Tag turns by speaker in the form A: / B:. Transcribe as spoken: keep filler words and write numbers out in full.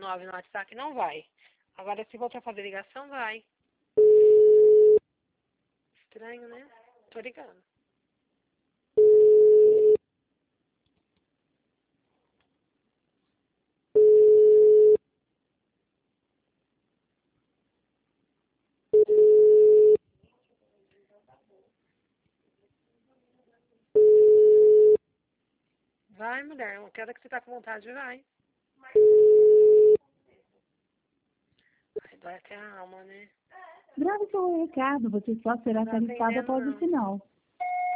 A: nove no WhatsApp, não vai. Agora, se voltar a fazer ligação, vai. Estranho, né? Tô ligando. Vai, mulher. Eu quero que você tá com vontade, vai. Ai, dói até a alma, né?
B: Grave seu recado, você só será
A: Não tá
B: tarifado
A: atendendo,
B: após o
A: não.
B: sinal.